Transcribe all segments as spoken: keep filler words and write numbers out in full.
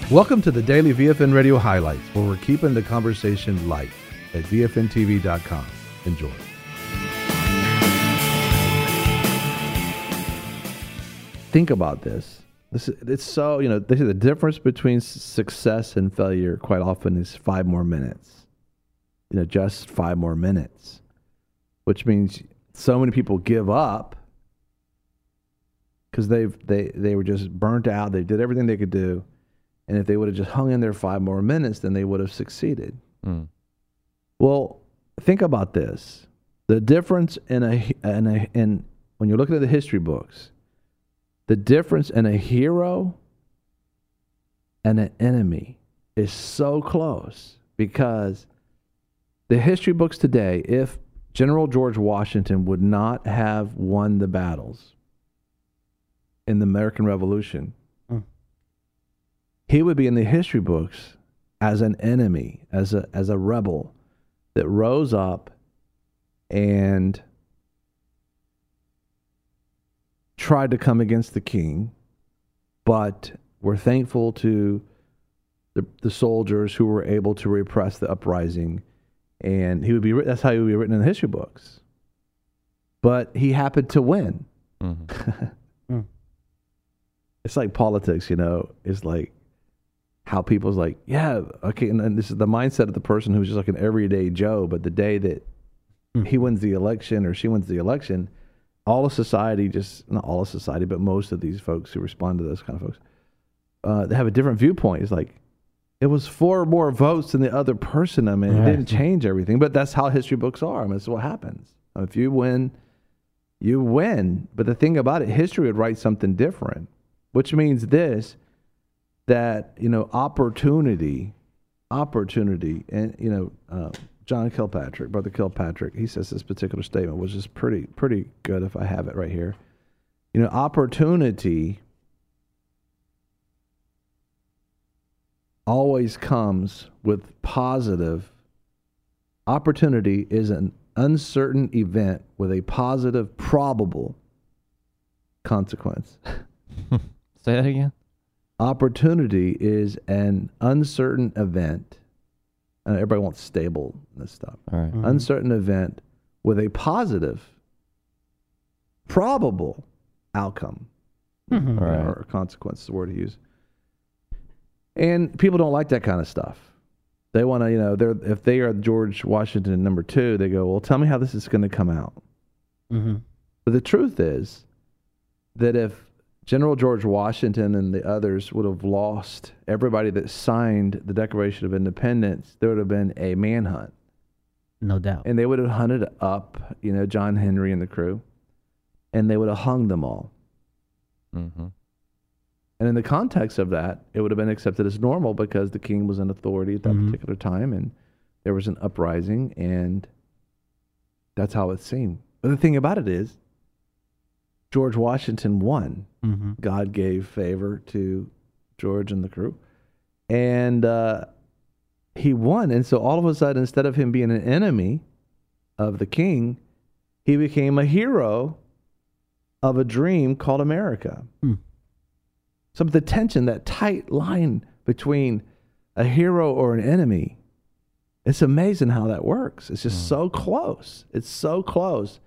Welcome to the Daily V F N Radio Highlights, where we're keeping the conversation light at V F N T V dot com. Enjoy. Think about this. This it's so, you know, they say the difference between success and failure quite often is five more minutes. You know, just five more minutes, which means so many people give up because they've they they were just burnt out. They did everything they could do. And if they would have just hung in there five more minutes, then they would have succeeded. Mm. Well, think about this. The difference in a, in a in when you're looking at the history books, the difference in a hero and an enemy is so close, because the history books today, if General George Washington would not have won the battles in the American Revolution, he would be in the history books as an enemy, as a as a rebel that rose up and tried to come against the king, but were thankful to the, the soldiers who were able to repress the uprising, and he would be that's how he would be written in the history books. But he happened to win. Mm-hmm. mm. It's like politics, you know. It's like how people's like, yeah, okay, and, and this is the mindset of the person who's just like an everyday Joe, but the day that mm. he wins the election or she wins the election, all of society, just not all of society, but most of these folks who respond to those kind of folks, uh, they have a different viewpoint. It's like, it was four more votes than the other person. I mean, right. It didn't change everything, but that's how history books are. I mean, that's what happens. If you win, you win. But the thing about it, history would write something different, which means this, that, you know, opportunity, opportunity, and, you know, uh, John Kilpatrick, Brother Kilpatrick, he says this particular statement, which is pretty, pretty good if I have it right here. You know, opportunity always comes with positive. Opportunity is an uncertain event with a positive, probable consequence. Say that again. Opportunity is an uncertain event, and everybody wants stable this stuff. All right. Mm-hmm. Uncertain event with a positive, probable outcome, mm-hmm. or, right. or consequence is the word to use. And people don't like that kind of stuff. They want to, you know, they're if they are George Washington number two, they go, well, tell me how this is going to come out. Mm-hmm. But the truth is that if General George Washington and the others would have lost everybody that signed the Declaration of Independence, there would have been a manhunt. No doubt. And they would have hunted up, you know, John Henry and the crew, and they would have hung them all. Mm-hmm. And in the context of that, it would have been accepted as normal because the king was in authority at that mm-hmm. particular time, and there was an uprising, and that's how it seemed. But the thing about it is, George Washington won. Mm-hmm. God gave favor to George and the crew. And uh, he won. And so all of a sudden, instead of him being an enemy of the king, he became a hero of a dream called America. Mm. Some of the tension, that tight line between a hero or an enemy, it's amazing how that works. It's just mm. so close. It's so close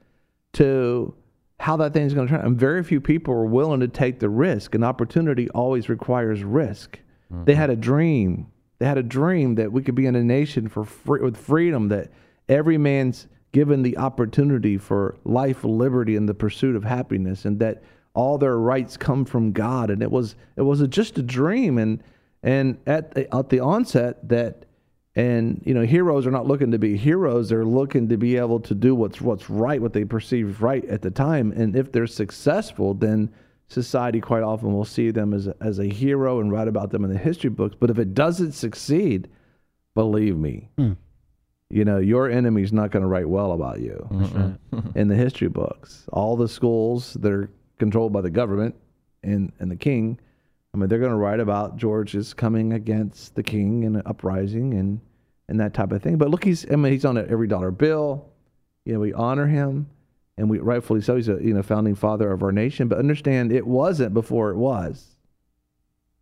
to how that thing's going to turn. And very few people are willing to take the risk. An opportunity always requires risk. Mm-hmm. They had a dream. They had a dream that we could be in a nation for free, with freedom, that every man's given the opportunity for life, liberty, and the pursuit of happiness, and that all their rights come from God. And it was it was a, just a dream. And and at the, at the onset that. And, you know, heroes are not looking to be heroes. They're looking to be able to do what's what's right, what they perceive right at the time. And if they're successful, then society quite often will see them as a, as a hero and write about them in the history books. But if it doesn't succeed, believe me, hmm. you know, your enemy's not going to write well about you mm-hmm. in the history books. All the schools that are controlled by the government and, and the king, I mean, they're going to write about George's coming against the king and an uprising and, and that type of thing. But look, he's I mean, he's on every dollar bill. You know, we honor him, and we rightfully so. He's a you know founding father of our nation. But understand, it wasn't before it was.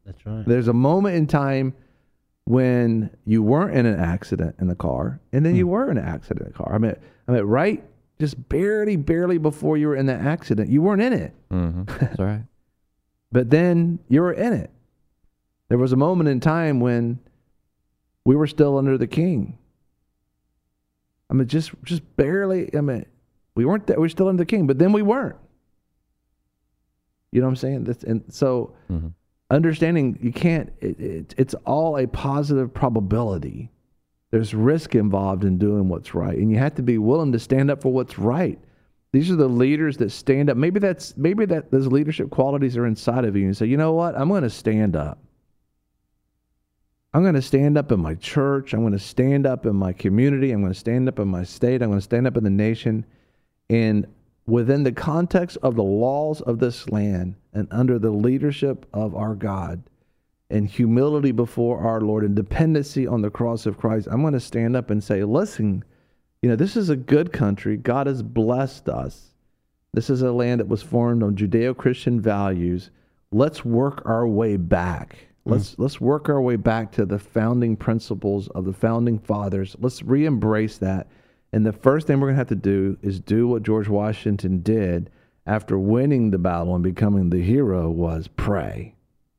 That's right. There's a moment in time when you weren't in an accident in the car, and then mm. you were in an accident in the car. I mean, I mean, right, just barely, barely before you were in the accident, you weren't in it. Mm-hmm. That's right. But then you were in it. There was a moment in time when we were still under the king. I mean, just just barely. I mean, we weren't there. We were still under the king, but then we weren't. You know what I'm saying? That's, and so mm-hmm. understanding you can't. It, it, it's all a positive probability. There's risk involved in doing what's right, and you have to be willing to stand up for what's right. These are the leaders that stand up. Maybe that's maybe that those leadership qualities are inside of you. And say, you know what? I'm going to stand up. I'm going to stand up in my church. I'm going to stand up in my community. I'm going to stand up in my state. I'm going to stand up in the nation. And within the context of the laws of this land and under the leadership of our God and humility before our Lord and dependency on the cross of Christ, I'm going to stand up and say, listen, you know, this is a good country. God has blessed us. This is a land that was formed on Judeo-Christian values. Let's work our way back. Let's mm. let's work our way back to the founding principles of the founding fathers. Let's re-embrace that. And the first thing we're going to have to do is do what George Washington did after winning the battle and becoming the hero was pray.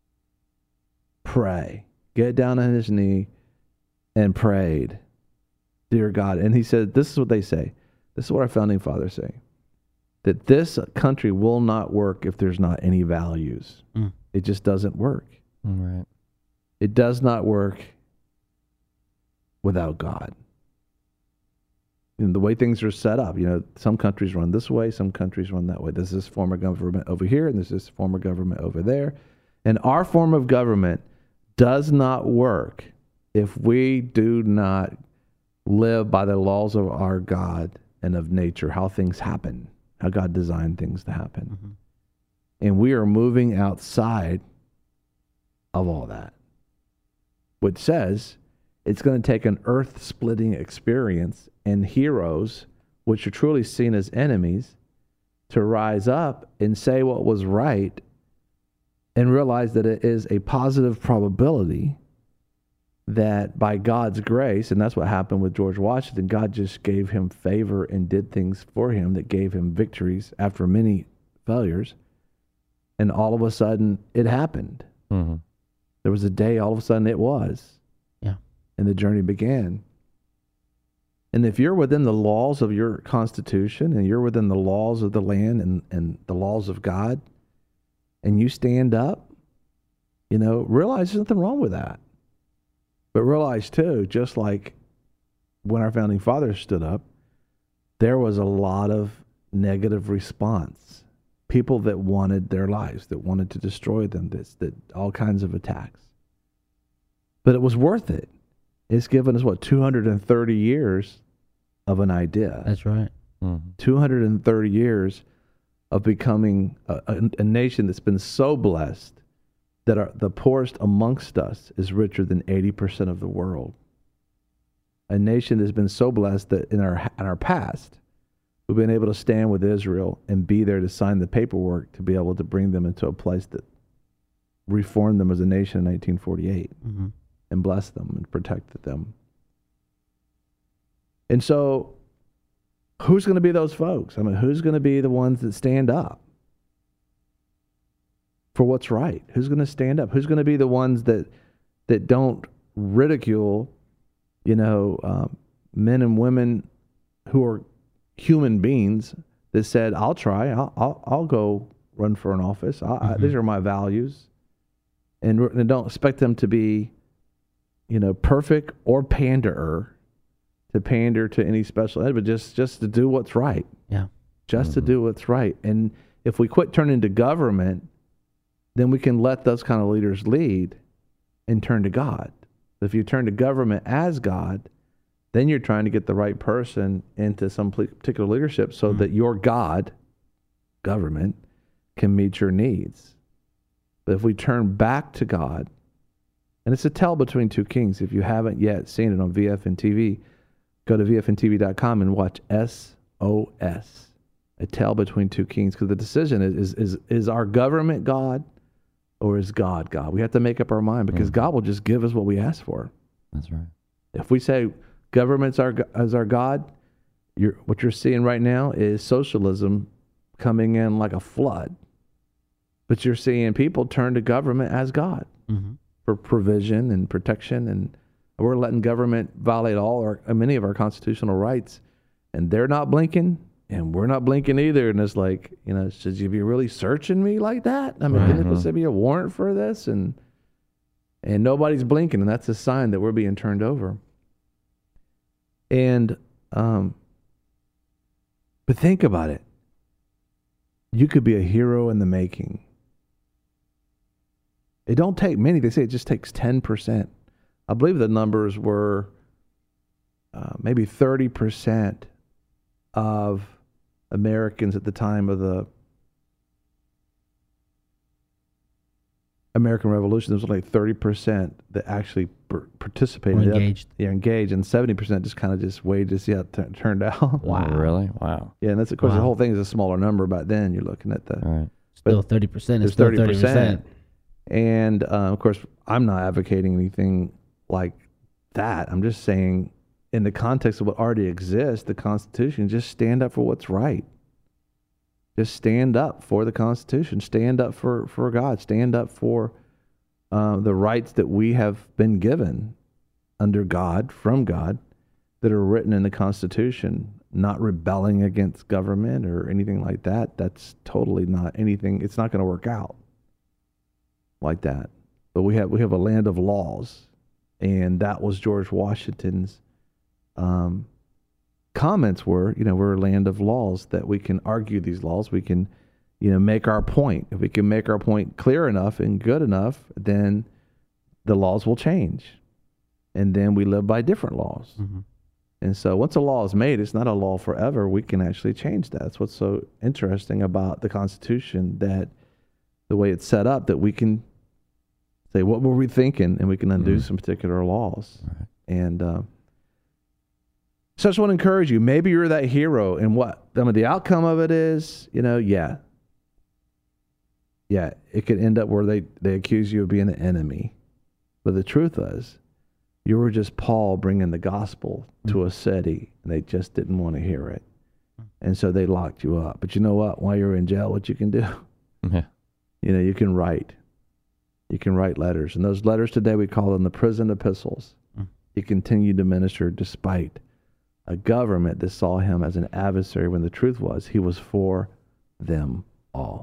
Pray. Get down on his knee and prayed. Dear God. And he said, this is what they say. This is what our founding fathers say. That this country will not work if there's not any values. Mm. It just doesn't work. Right. It does not work without God. And the way things are set up, you know, some countries run this way, some countries run that way. There's this form of government over here, and there's this form of government over there. And our form of government does not work if we do not live by the laws of our God and of nature, how things happen, how God designed things to happen. Mm-hmm. And we are moving outside of all that, which says it's going to take an earth-splitting experience and heroes, which are truly seen as enemies, to rise up and say what was right and realize that it is a positive probability that by God's grace, and that's what happened with George Washington, God just gave him favor and did things for him that gave him victories after many failures. And all of a sudden, it happened. Mm-hmm. There was a day, all of a sudden, it was. Yeah. And the journey began. And if you're within the laws of your Constitution and you're within the laws of the land and, and the laws of God, and you stand up, you know, realize there's nothing wrong with that. But realize, too, just like when our founding fathers stood up, there was a lot of negative response. People that wanted their lives, that wanted to destroy them, that, that all kinds of attacks. But it was worth it. It's given us, what, two hundred thirty years of an idea. That's right. Mm-hmm. two hundred thirty years of becoming a, a, a nation that's been so blessed that our, the poorest amongst us is richer than eighty percent of the world. A nation that's been so blessed that in our in our past, we've been able to stand with Israel and be there to sign the paperwork to be able to bring them into a place that reformed them as a nation in nineteen forty-eight mm-hmm. and blessed them and protected them. And so, who's going to be those folks? I mean, who's going to be the ones that stand up for what's right? Who's going to stand up? Who's going to be the ones that that don't ridicule, you know, um, men and women who are human beings that said, "I'll try. I'll I'll, I'll go run for an office. I, mm-hmm. I, these are my values," and, and don't expect them to be, you know, perfect or panderer to pander to any special ed, but just just to do what's right. Yeah, just mm-hmm. to do what's right. And if we quit turning to government, then we can let those kind of leaders lead and turn to God. If you turn to government as God, then you're trying to get the right person into some particular leadership so mm-hmm. that your God, government, can meet your needs. But if we turn back to God, and it's a tell between two kings. If you haven't yet seen it on V F N T V, go to V F N T V dot com and watch S O S, a tell between two kings, because the decision is, is, is, is our government God or is God God? We have to make up our mind because Mm-hmm. God will just give us what we ask for. That's right. If we say government's our as our God, you're, what you're seeing right now is socialism coming in like a flood. But you're seeing people turn to government as God Mm-hmm. for provision and protection, and we're letting government violate all our many of our constitutional rights, and they're not blinking, and we're not blinking either. And it's like, you know, should you be really searching me like that? I mean, Right. isn't there supposed to be a warrant for this? And and nobody's blinking, and that's a sign that we're being turned over. And um, but think about it. You could be a hero in the making. It don't take many. They say it just takes ten percent. I believe the numbers were uh, maybe thirty percent of Americans at the time of the American Revolution. There was like thirty percent that actually per- participated. Or engaged. Yeah, engaged, and seventy percent just kind of just waited to see how it t- turned out. Wow. Oh, really? Wow. Yeah, and that's, of course, the Wow. whole thing is a smaller number back then. You're looking at the... All right. Still thirty percent is There's still thirty percent. And, uh, of course, I'm not advocating anything like that. I'm just saying, in the context of what already exists, the Constitution, just stand up for what's right. Just stand up for the Constitution. Stand up for, for God. Stand up for uh, the rights that we have been given under God, from God, that are written in the Constitution. Not rebelling against government or anything like that. That's totally not anything. It's not going to work out like that. But we have we have a land of laws, and that was George Washington's um, comments were, you know, we're a land of laws, that we can argue these laws. We can, you know, make our point. If we can make our point clear enough and good enough, then the laws will change. And then we live by different laws. Mm-hmm. And so once a law is made, it's not a law forever. We can actually change that. That's what's so interesting about the Constitution, that the way it's set up, that we can say, what were we thinking? And we can undo Mhm. some particular laws. Right. And uh, so I just want to encourage you. Maybe you're that hero, and what I mean, the outcome of it is, you know, yeah. Yeah, it could end up where they, they accuse you of being the enemy. But the truth is, you were just Paul bringing the gospel to a city, and they just didn't want to hear it. And so they locked you up. But you know what? While you're in jail, what you can do? Yeah. You know, you can write. You can write letters. And those letters today, we call them the prison epistles. Mm. He continued to minister despite a government that saw him as an adversary, when the truth was he was for them all.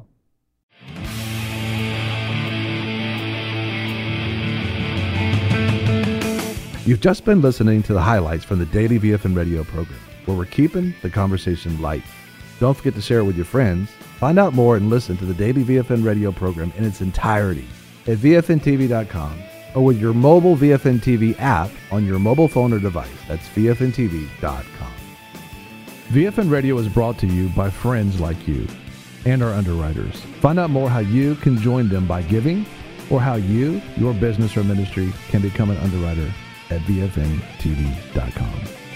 You've just been listening to the highlights from the Daily V F N Radio program, where we're keeping the conversation light. Don't forget to share it with your friends. Find out more and listen to the Daily V F N Radio program in its entirety at V F N T V dot com or with your mobile V F N T V app on your mobile phone or device. That's V F N T V dot com. V F N Radio is brought to you by friends like you and our underwriters. Find out more how you can join them by giving, or how you, your business or ministry, can become an underwriter at V F N T V dot com.